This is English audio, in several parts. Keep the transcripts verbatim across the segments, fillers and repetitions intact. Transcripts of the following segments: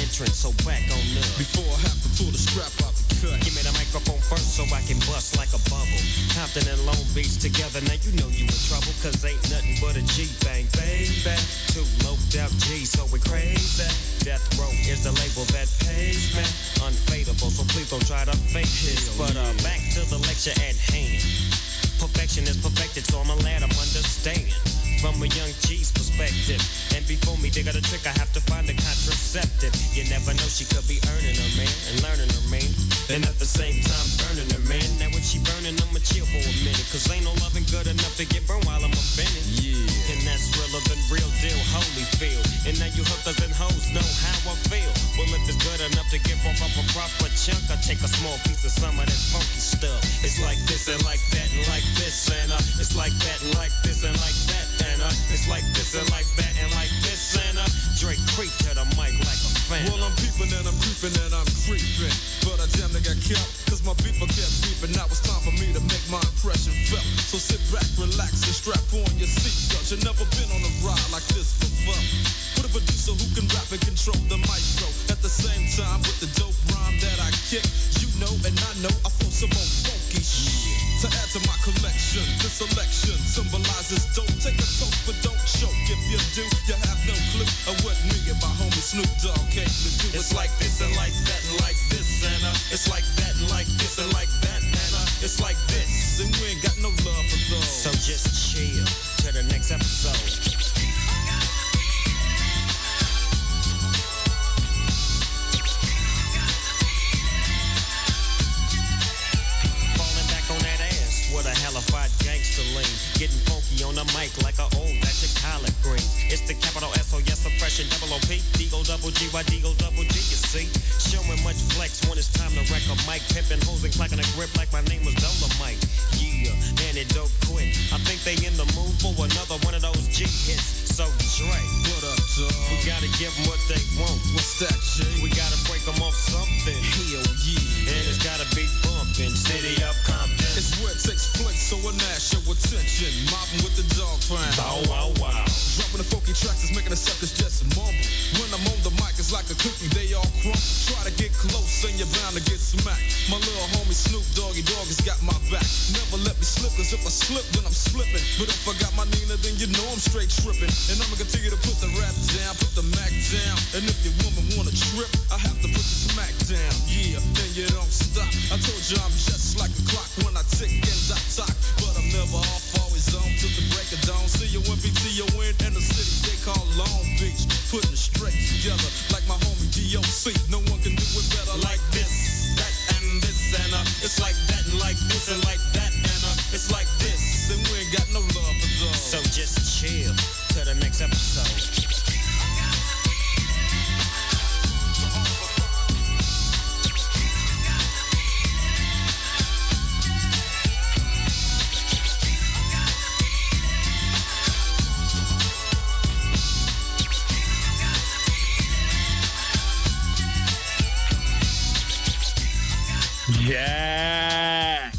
entrance, so back on up. Before I have to pull the strap out the cut, give me the microphone first so I can bust like a bubble. Compton and Long Beach together, now you know you in trouble, cause ain't nothing but a G-Bang, baby. Two loped out G's, so we crazy. Death Row is the label that pays me. Unfadable, so please don't try to fake this. But uh, back to the lecture at hand. Perfection is perfected, so I'm a lad of understand. From a young G's perspective. And before me dig out a trick, I have to find a contraceptive. You never know, she could be earning her man and learning her man. And at the same time burning her man. Now when she burning, I'ma chill for a minute. Cause ain't no loving good enough to get burned while I'm offended. Yeah. And that's realer than real deal, Holyfield. And now you hookers and hoes know how I feel. Well, if it's good enough to give off a proper chunk, I take a small piece of some of that funky stuff. It's like this and like that and like this and uh, it's like that and like this and like that. And uh, it's like this and like that and like this and uh, Drake creep to the mic like a fan. Well, I'm peeping and I'm creeping and I'm creeping, but I damn near got killed, cause my beeper kept beeping. Now it's time for me to make my impression felt. So sit back, relax, and strap on your seatbelt. You've never been on a ride like this before. With a producer who can rap and control the maestro. At the same time, with the dope rhyme that I kick, you know and I know I feel some more funky shit. To add to my collection, this selection symbolizes dope. Take a toke, but don't choke. If you do, you have no clue of what me and my homie Snoop Dogg came to do. It's like this and like that and like this and uh, it's like that and like this and like that and uh, it's like this. And we ain't got no love for those. So just chill to the next episode. With a hellified gangster lean, getting funky on the mic like a old batch of collard greens. It's the capital S O S oppression, double O P, Deagle double G, Y Deagle double G, you see. Showing much flex when it's time to wreck a mic, pimping hoes and clacking a grip like my name was Dolomite. Yeah, and it don't quit. I think they in the mood for another one of those G hits. So Dre, what up, dog? We gotta give them what they want. What's that, G? We gotta break them off something. Hell yeah. And it's gotta be bumping. City of Compton. It's where it takes place, so I nash your attention. Mobbing with the dog pound. Bow wow wow. Dropping the funky tracks is making the suckers just mumble. When I'm on the mic, it's like a cookie, they all crumble. Try to get close and you're bound to get smacked. My little homie Snoop Doggy Dogg has got my back. Never let me slip, cause if I slip, then I'm slipping. But if I got my Nina, then you know I'm straight tripping. And I'ma continue to put the rap down, put the Mac down. And if your woman wanna trip, I have to put the smack down. Yeah, then you don't stop. I told you I'm just like a clock when I tick and I talk. But I'm never off, always on till the break of dawn. See you when P T O in in the city they call Long Beach. Putting it straight together like my homie D O C. No one can do it better like this, that and this and uh. It's like that and like this and like that and uh. It's like this and we ain't got no love for those. So just chill to the next episode. Yeah.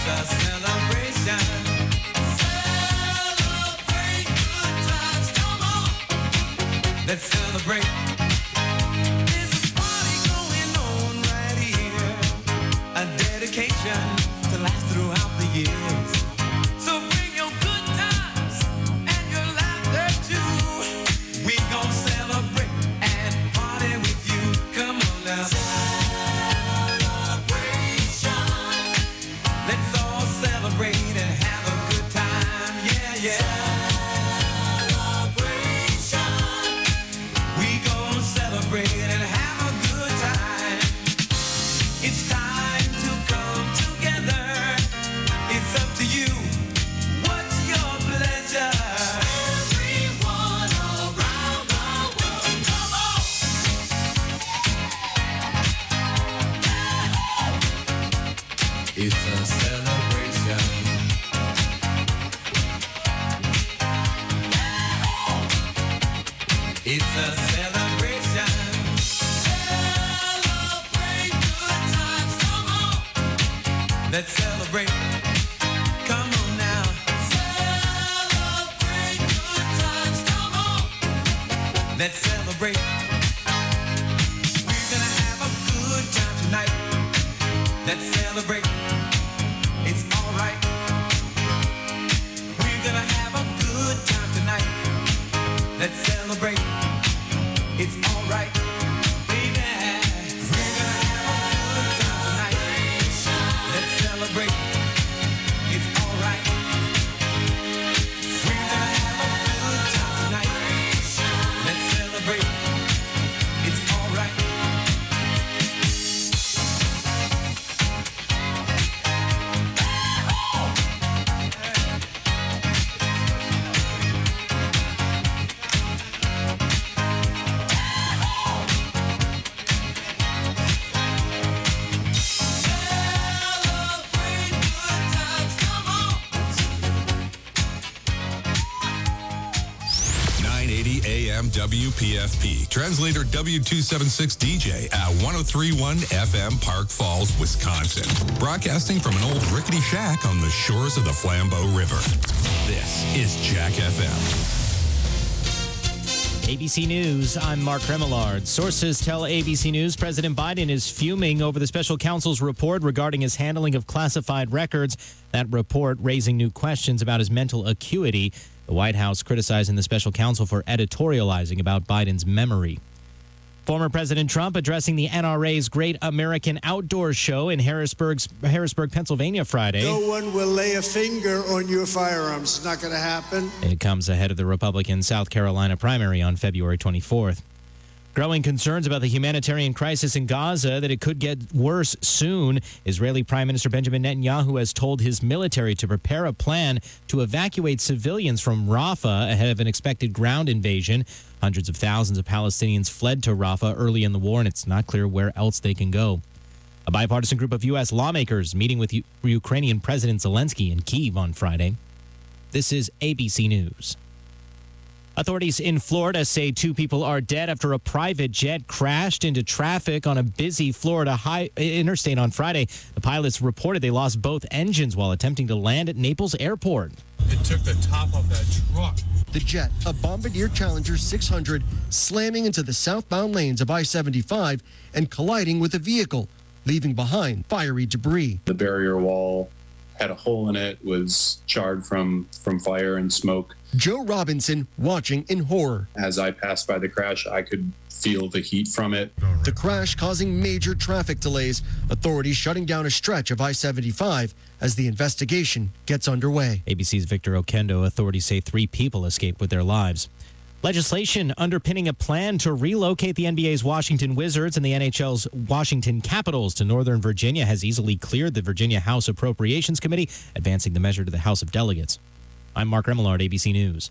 It's a celebration. Celebrate good times, come on. Let's celebrate. There's a party going on right here. A dedication to last throughout the years. So bring your good times and your laughter too. We gon' celebrate and party with you. Come on now. Celebration. Let's all celebrate and have a good time. Yeah, yeah. Celebration. We gon' celebrate and have a good time. It's time to come together. It's up to you. What's your pleasure? Everyone around the world, come on. It's a celebration. It's a celebration. Celebrate good times, come on. Let's celebrate. Come on now. Celebrate good times, come on. Let's celebrate. We're gonna have a good time tonight. Let's celebrate. It's alright. We're gonna have a good time tonight. Let's celebrate. It's alright. Baby, we're gonna have a good time tonight. Let's celebrate. It's alright. We're gonna have a good time tonight. Let's celebrate. It's alright. Celebrate good times, come on. nine eighty A M W P F P. Translator W two seventy-six D J at one oh three point one F M Park Falls, Wisconsin. Broadcasting from an old rickety shack on the shores of the Flambeau River. This is Jack F M. A B C News, I'm Mark Remillard. Sources tell A B C News President Biden is fuming over the special counsel's report regarding his handling of classified records. That report raising new questions about his mental acuity. The White House criticizing the special counsel for editorializing about Biden's memory. Former President Trump addressing the N R A's Great American Outdoor Show in Harrisburg's, Harrisburg, Pennsylvania Friday. No one will lay a finger on your firearms. It's not going to happen. It comes ahead of the Republican South Carolina primary on February twenty-fourth. Growing concerns about the humanitarian crisis in Gaza, that it could get worse soon. Israeli Prime Minister Benjamin Netanyahu has told his military to prepare a plan to evacuate civilians from Rafah ahead of an expected ground invasion. Hundreds of thousands of Palestinians fled to Rafah early in the war, and it's not clear where else they can go. A bipartisan group of U S lawmakers meeting with U- Ukrainian President Zelensky in Kyiv on Friday. This is A B C News. Authorities in Florida say two people are dead after a private jet crashed into traffic on a busy Florida high interstate on Friday. The pilots reported they lost both engines while attempting to land at Naples Airport. It took the top of that truck. The jet, a Bombardier Challenger six hundred, slamming into the southbound lanes of I seventy-five and colliding with a vehicle, leaving behind fiery debris. The barrier wall had a hole in it, was charred from, from fire and smoke. Joe Robinson watching in horror. As I passed by the crash, I could feel the heat from it. The crash causing major traffic delays, authorities shutting down a stretch of I seventy-five as the investigation gets underway. A B C's Victor Okendo, authorities say three people escaped with their lives. Legislation underpinning a plan to relocate the N B A's Washington Wizards and the N H L's Washington Capitals to Northern Virginia has easily cleared the Virginia House Appropriations Committee, advancing the measure to the House of Delegates. I'm Mark Remillard, A B C News.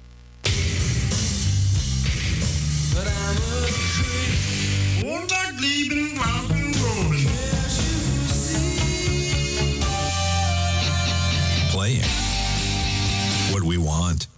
Playing what we want.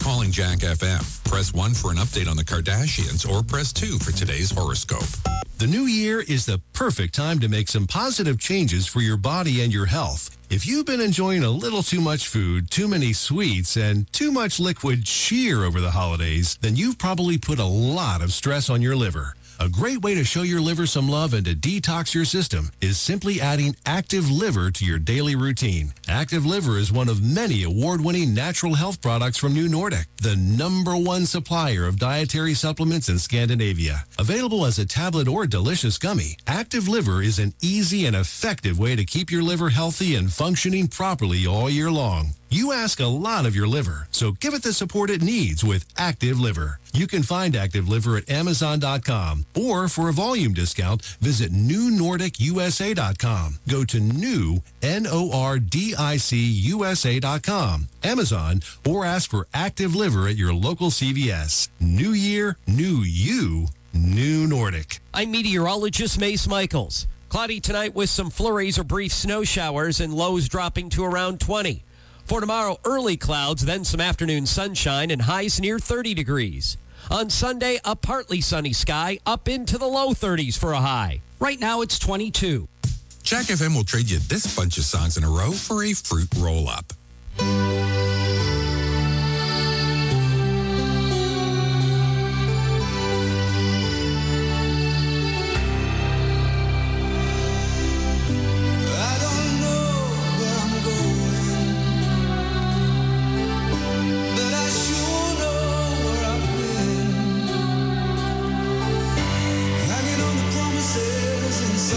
calling Jack F M. Press one for an update on the Kardashians or press two for today's horoscope. The new year is the perfect time to make some positive changes for your body and your health. If you've been enjoying a little too much food, too many sweets, and too much liquid cheer over the holidays, then you've probably put a lot of stress on your liver. A great way to show your liver some love and to detox your system is simply adding Active Liver to your daily routine. Active Liver is one of many award-winning natural health products from New Nordic, the number one supplier of dietary supplements in Scandinavia. Available as a tablet or delicious gummy, Active Liver is an easy and effective way to keep your liver healthy and functioning properly all year long. You ask a lot of your liver, so give it the support it needs with Active Liver. You can find Active Liver at Amazon dot com, or for a volume discount, visit New Nordic U S A dot com. Go to new, N O R D I C U S A dot com, Amazon, or ask for Active Liver at your local C V S. New year, new you, New Nordic. I'm meteorologist Mace Michaels. Cloudy tonight with some flurries or brief snow showers and lows dropping to around twenty. For tomorrow, early clouds, then some afternoon sunshine and highs near thirty degrees. On Sunday, a partly sunny sky up into the low thirties for a high. Right now, it's twenty-two. Jack F M will trade you this bunch of songs in a row for a fruit roll-up.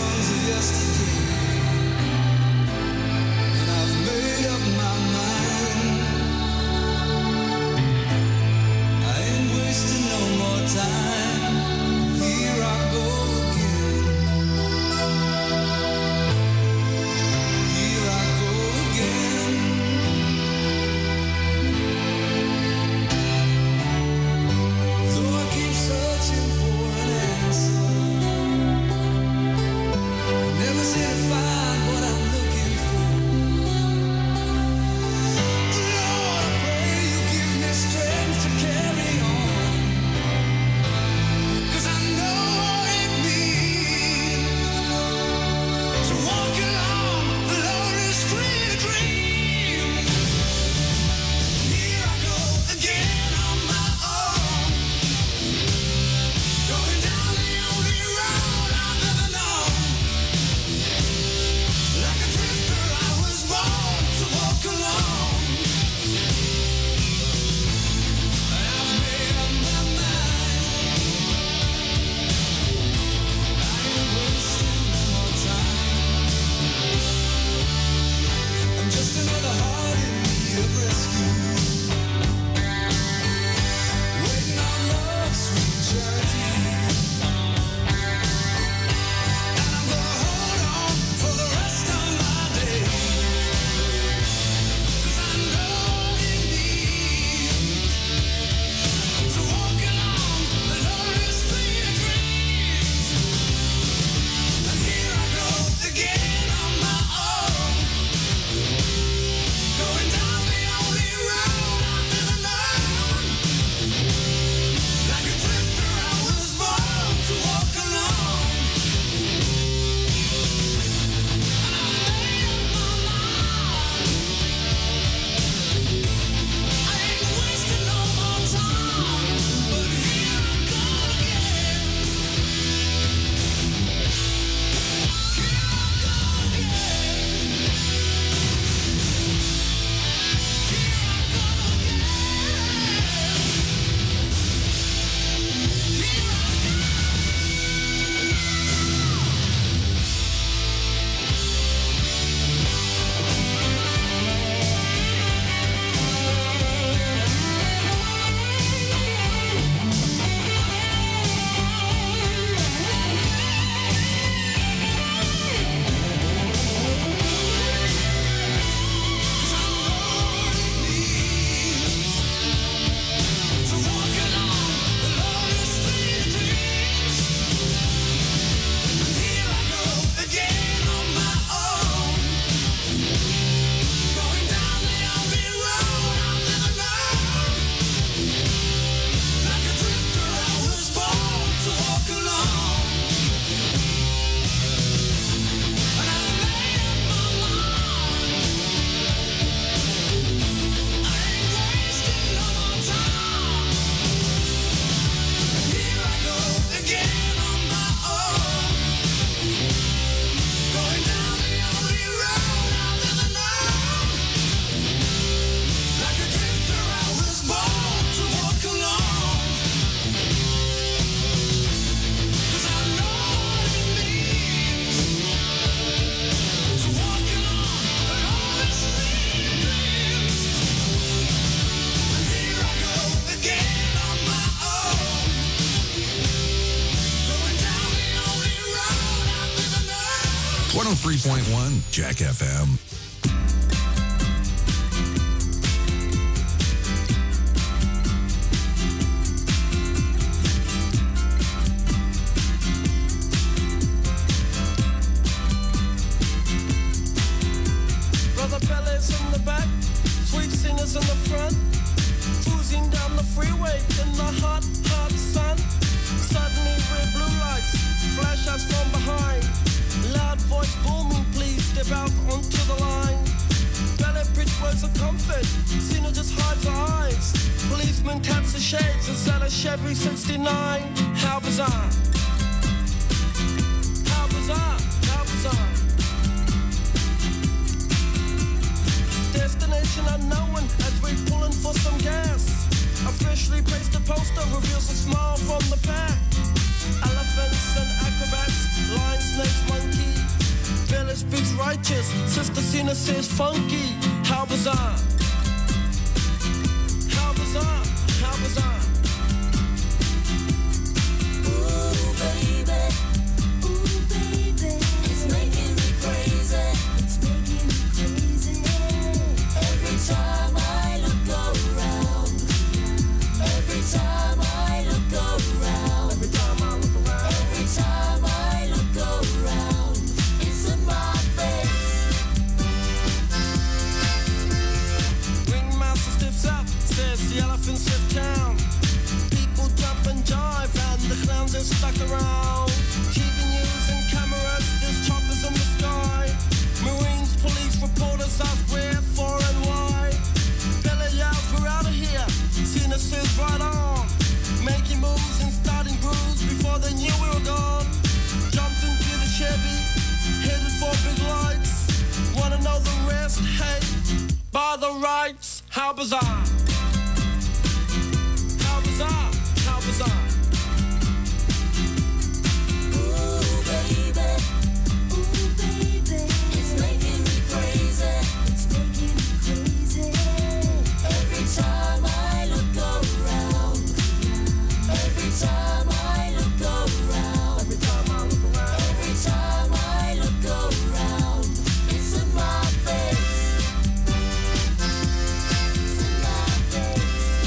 And I've made up my mind. one oh three point one Jack F M. Brother Bellas in the back, sweet singers in the front, cruising down the freeway in the hot, hot sun. Suddenly red blue lights flash us from behind. Loud voice booming, please step out onto the line. Ballet bridge words of comfort, Cena just hides her eyes. Policeman taps the shades, is that a Chevy sixty-nine? How bizarre. How bizarre, how bizarre. Destination unknown as we're pulling for some gas. Officially placed a poster, reveals a smile from the pack. Elephants and acrobats, lion, snakes, monkey. Bella speaks righteous, Sister Cena says funky. How bizarre. How bizarre, how bizarre. Ooh, baby. Ooh, baby. It's making me crazy. It's making me crazy. Every time I look around. Every time I look around. Every time I look around. Every time I look around. It's in my face. Ringmaster stiffs up, says the elephant stiff town. People jump and jive and the clowns are stuck around. T V news and cameras, there's choppers in the sky. Marines, police, reporters ask where, for and why. Bella yells, we're out of here. Cena says right on. Making moves and starting grooves before they knew we were gone. Jumped into the Chevy, headed for big lights. Wanna know the rest? Hey, by the rights, how bizarre. How bizarre, how bizarre. Ooh, baby. Ooh, baby. It's making me crazy. It's making me crazy. Every time I look around. Every time I look around. Every time I look around. Every time I look around. It's in my face. It's in my face.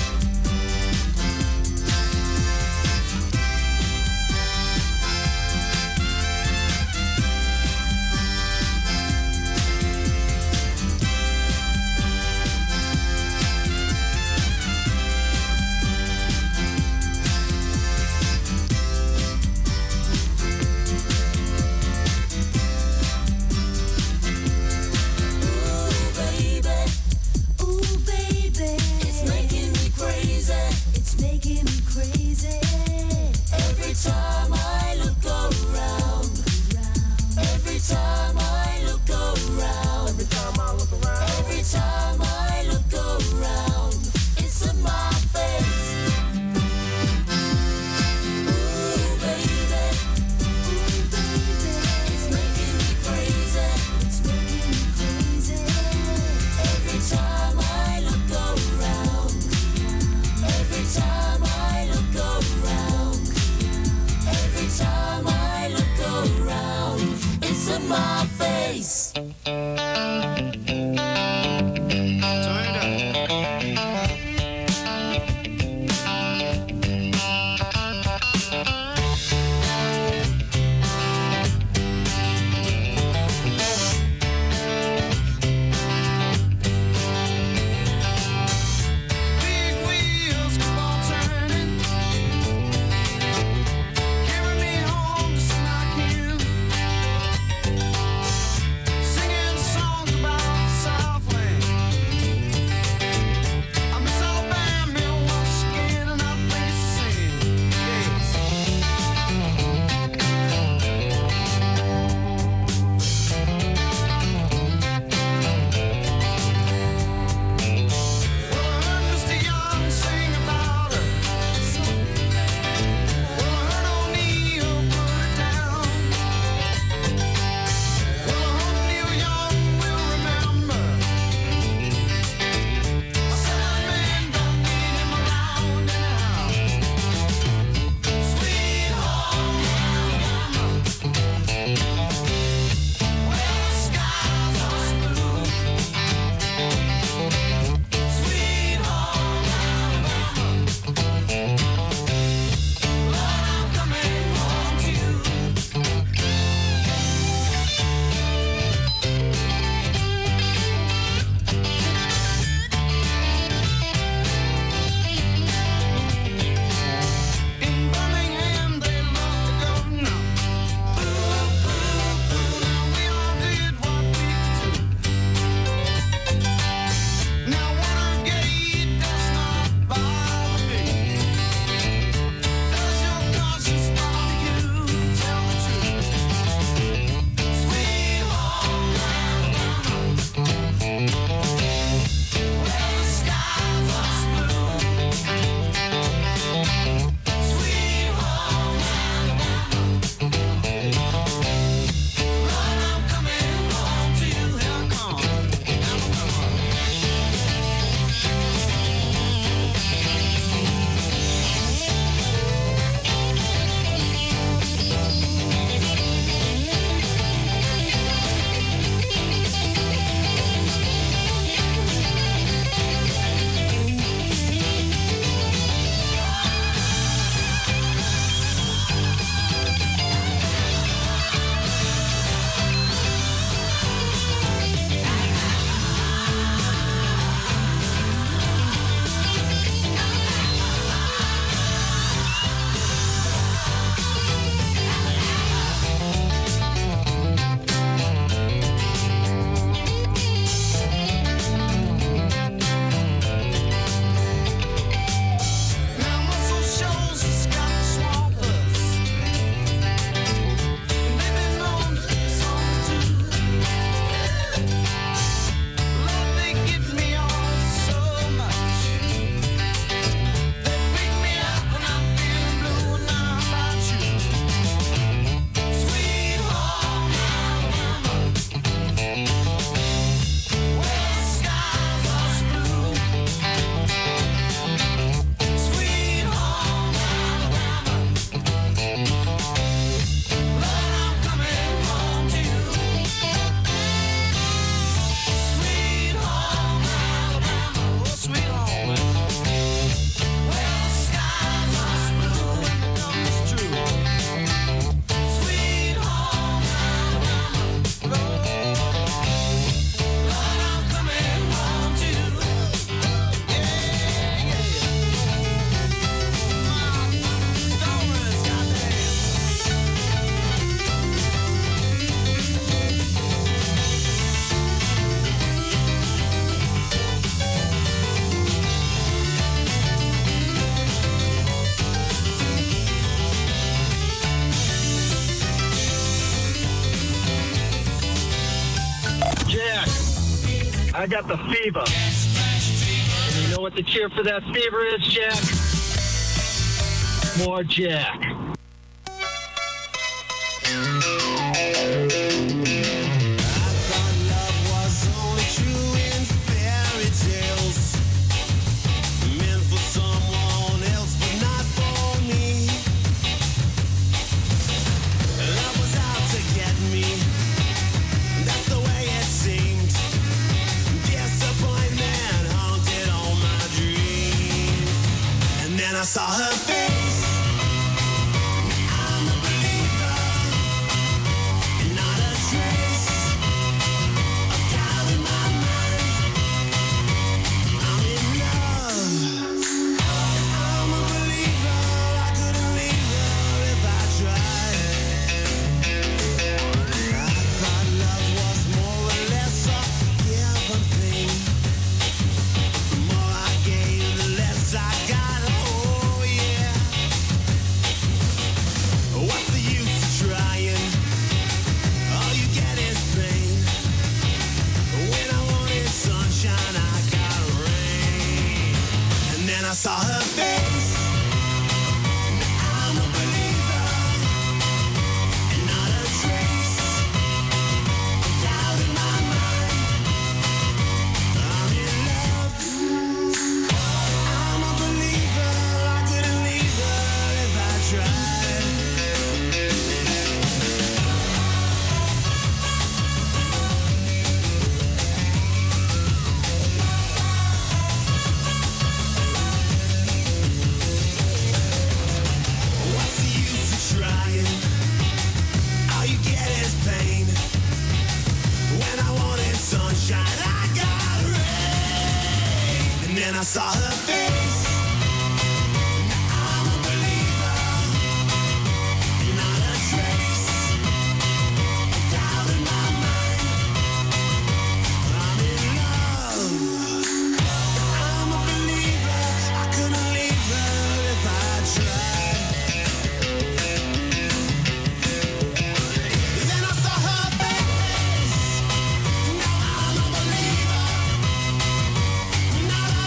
Ooh, baby. Ooh, baby. It's making me crazy. It's making me crazy. Every time I look around. Every time I look around. Every time I look around. Every time I look around. It's in my face. Ooh, baby. Ooh, baby. It's making me crazy. It's making me crazy. Every time I look around. Every time I look around. Every time I look around. It's in my face. Big wheels keep on turning, carry me home just like you. Singing I got the fever. And you know what the cheer for that fever is, Jack? More Jack. I saw her face. I'm a believer, not a trace of doubt in my mind. I'm in love. I'm a believer. I couldn't leave her if I tried. I thought love was more or less a given thing. The more I gave, the less I got. What's the use of trying? All you get is pain. When I wanted sunshine, I got rain. And then I saw her face. I'm a believer, and not a trace of doubt in my mind. I'm in love. I'm a believer. I couldn't leave her if I tried. I saw her face. I'm a believer, not a trace of doubt in my mind. I'm in love. I'm a believer. I couldn't leave her if I tried. Then I saw her face. Now I'm a believer, not a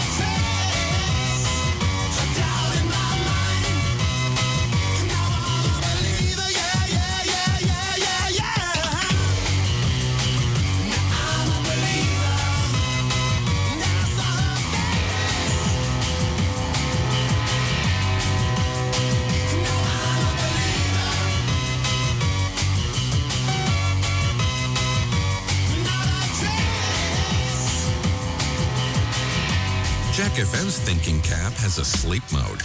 Jack F M's thinking cap has a sleep mode.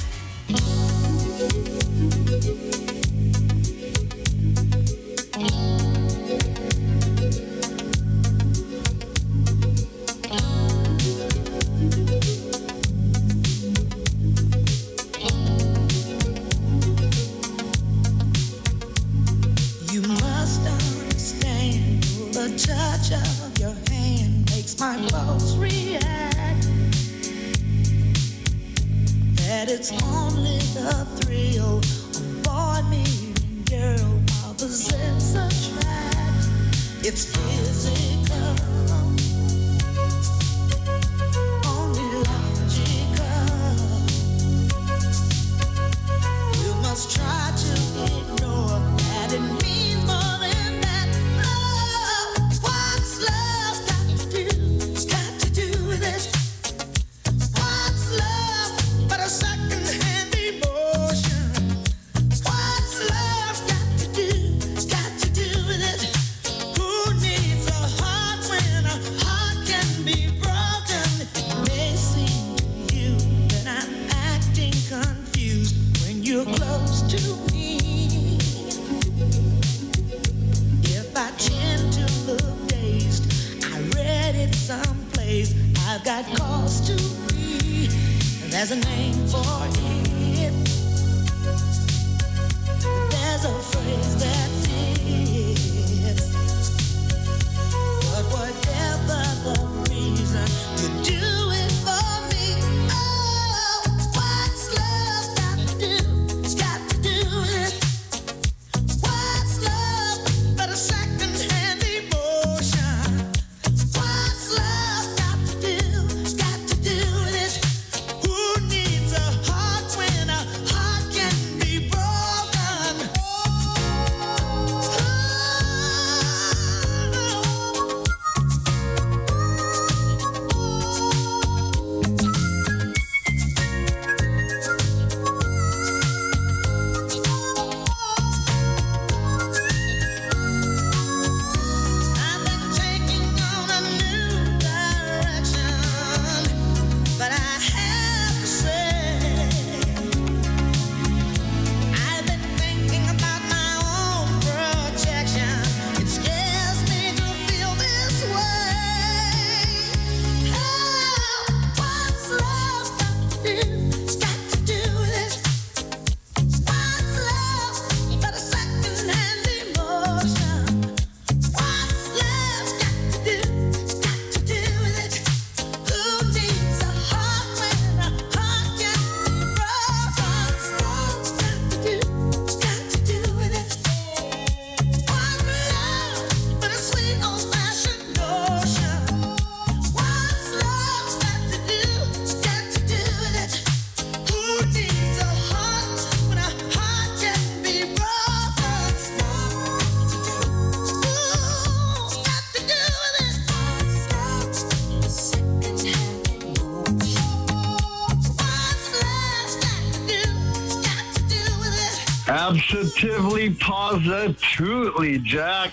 You must understand the touch of your hand makes my pulse react. That it's only the thrill of boy meeting girl opposites attract. It's physical, only logical. You must try to ignore that it means more than that. Oh, what's love got to do? It's got to do with it. What's love but a second-hand emotion? What's love got to do? It's got to do with it. Who needs a heart when a heart can be broken? It may seem to you that I'm acting confused when you're close to me. If I tend to look dazed, I read it someplace. I've got cause to be. There's a name for it. There's a phrase that fits. But whatever the reason, you do it for me. Oh, what's love got to do? It's got to do with it. What's love but a second-hand emotion? What's love Positively, positively, Jack.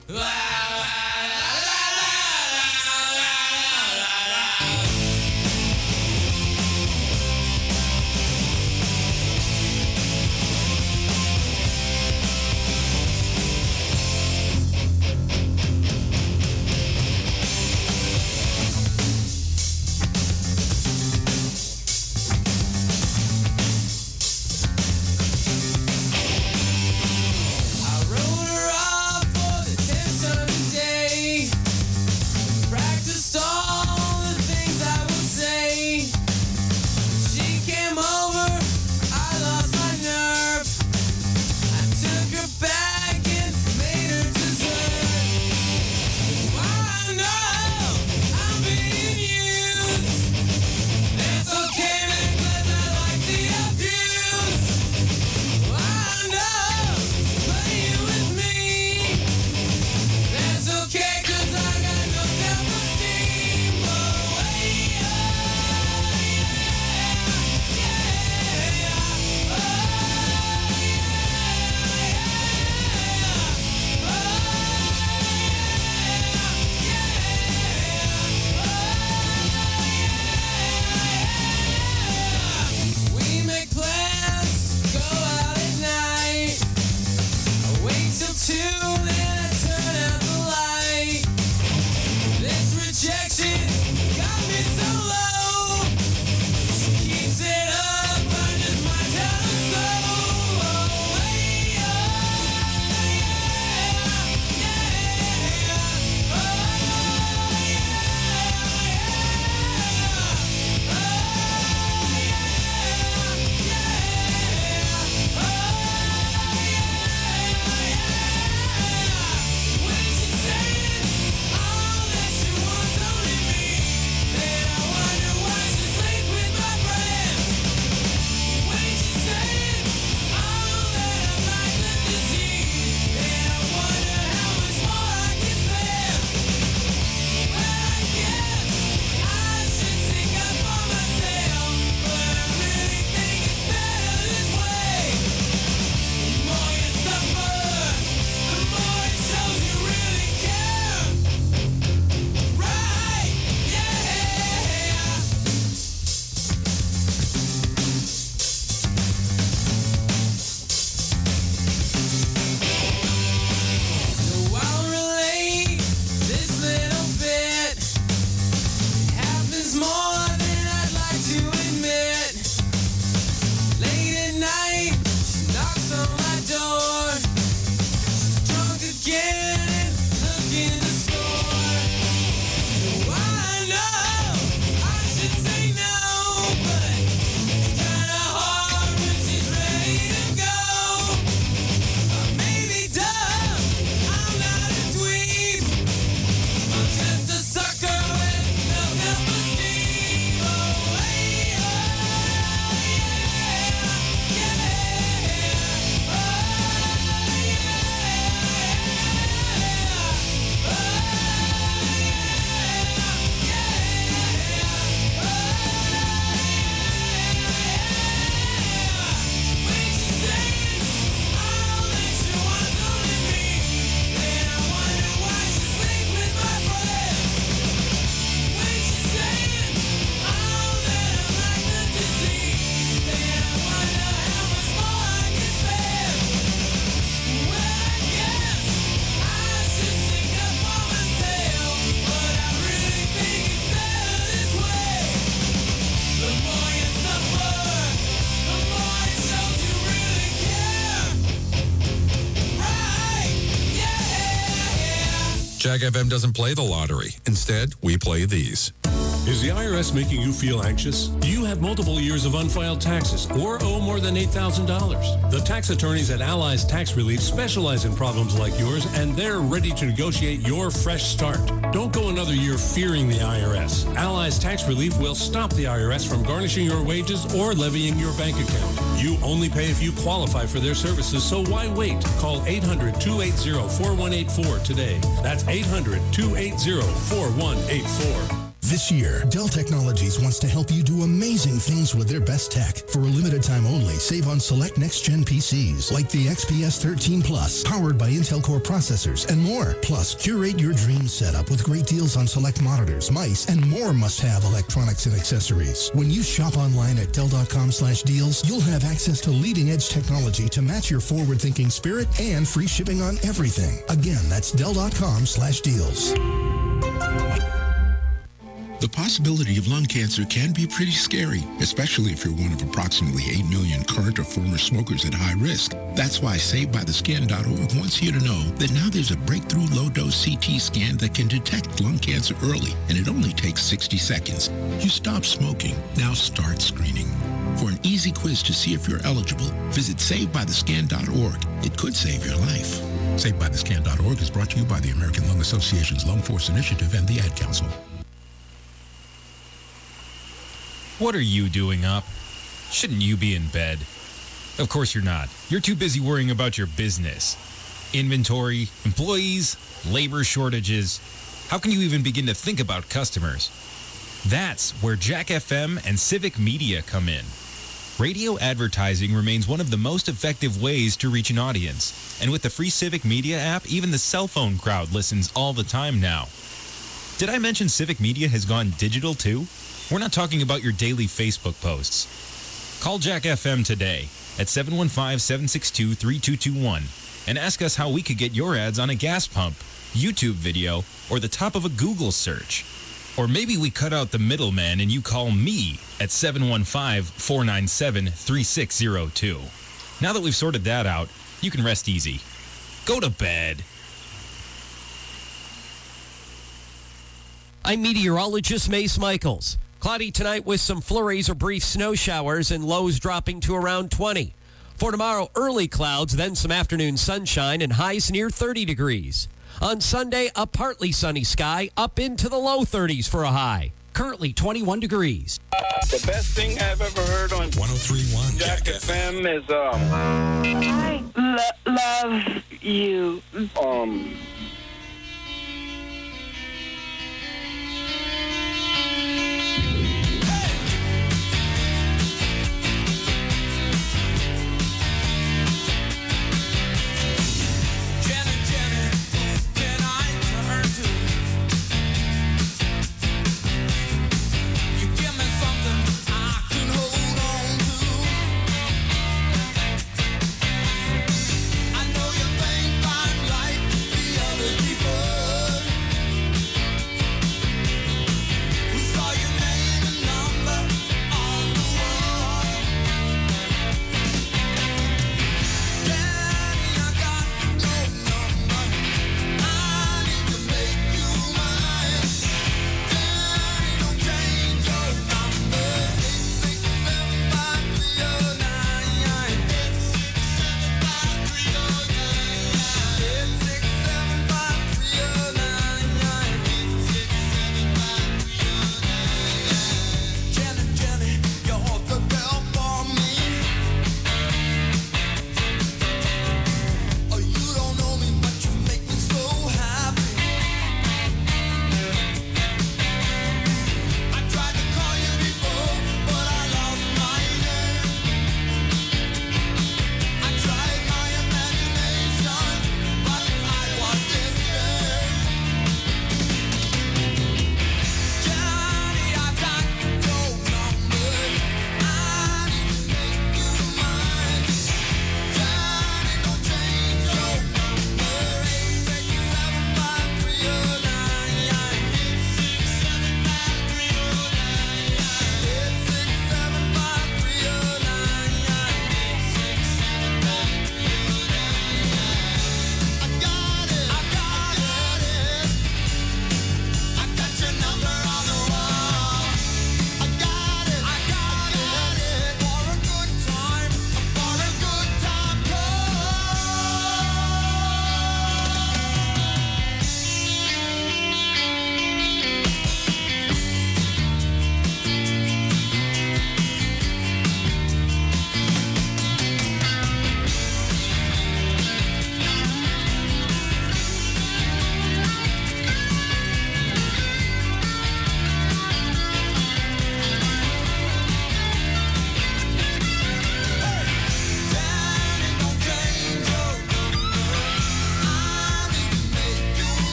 Jack F M doesn't play the lottery. Instead, we play these. Is the I R S making you feel anxious? Do you have multiple years of unfiled taxes or owe more than eight thousand dollars? The tax attorneys at Allies Tax Relief specialize in problems like yours, and they're ready to negotiate your fresh start. Don't go another year fearing the I R S. Allies Tax Relief will stop the I R S from garnishing your wages or levying your bank account. You only pay if you qualify for their services, so why wait? Call eight hundred, two eight zero, four one eight four today. That's eight hundred, two eight zero, four one eight four. This year, Dell Technologies wants to help you do amazing things with their best tech. For a limited time only, save on select next-gen P Cs like the X P S thirteen Plus, powered by Intel Core processors, and more. Plus, curate your dream setup with great deals on select monitors, mice, and more must-have electronics and accessories. When you shop online at Dell.com slash deals, you'll have access to leading-edge technology to match your forward-thinking spirit and free shipping on everything. Again, that's Dell.com slash deals. The possibility of lung cancer can be pretty scary, especially if you're one of approximately eight million current or former smokers at high risk. That's why Saved By The Skin dot org wants you to know that now there's a breakthrough low-dose C T scan that can detect lung cancer early, and it only takes sixty seconds. You stop smoking, now start screening. For an easy quiz to see if you're eligible, visit Saved By The Skin dot org. It could save your life. Saved By The Skin dot org is brought to you by the American Lung Association's Lung Force Initiative and the Ad Council. What are you doing up? Shouldn't you be in bed? Of course you're not. You're too busy worrying about your business. Inventory, employees, labor shortages. How can you even begin to think about customers? That's where Jack F M and Civic Media come in. Radio advertising remains one of the most effective ways to reach an audience. And with the free Civic Media app, even the cell phone crowd listens all the time now. Did I mention Civic Media has gone digital too? We're not talking about your daily Facebook posts. Call Jack F M today at seven one five, seven six two, three two two one and ask us how we could get your ads on a gas pump, YouTube video, or the top of a Google search. Or maybe we cut out the middleman and you call me at seven one five, four nine seven, three six zero two. Now that we've sorted that out, you can rest easy. Go to bed. I'm meteorologist Mace Michaels. Cloudy tonight with some flurries or brief snow showers and lows dropping to around twenty. For tomorrow, early clouds, then some afternoon sunshine and highs near thirty degrees. On Sunday, a partly sunny sky up into the low thirties for a high. Currently twenty-one degrees. The best thing I've ever heard on one oh three point one Jack F M is, um... I lo- love you. Um... I know you think I'm like the other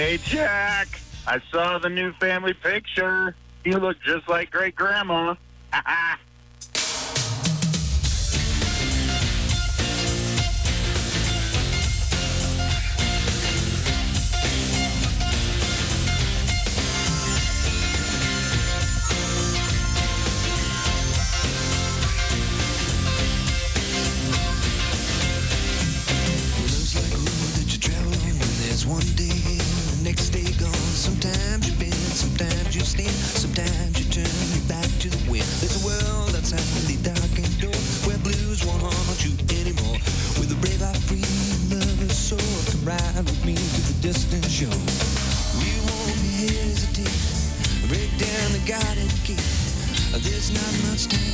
Hey, Jack. I saw the new family picture. You look just like great grandma. One day, the next day gone. Sometimes you bend, sometimes you stand, sometimes you turn your back to the wind. There's a world outside the darkened door where blues won't haunt you anymore. With a brave, heart, free lover's soul, come ride with me to the distant shore. We won't hesitate, break down the garden gate. There's not much time